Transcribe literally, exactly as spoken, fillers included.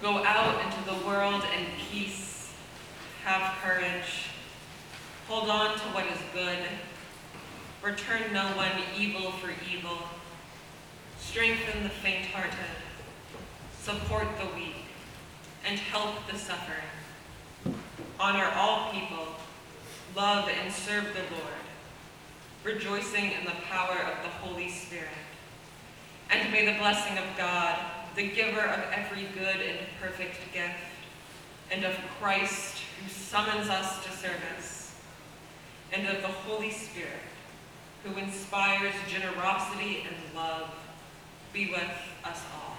Go out into the world in peace. Have courage. Hold on to what is good. Return no one evil for evil. Strengthen the faint-hearted. Support the weak. And help the suffering. Honor all people. Love and serve the Lord, rejoicing in the power of the Holy Spirit. And may the blessing of God, the giver of every good and perfect gift, and of Christ, who summons us to service, and of the Holy Spirit, who inspires generosity and love, be with us all.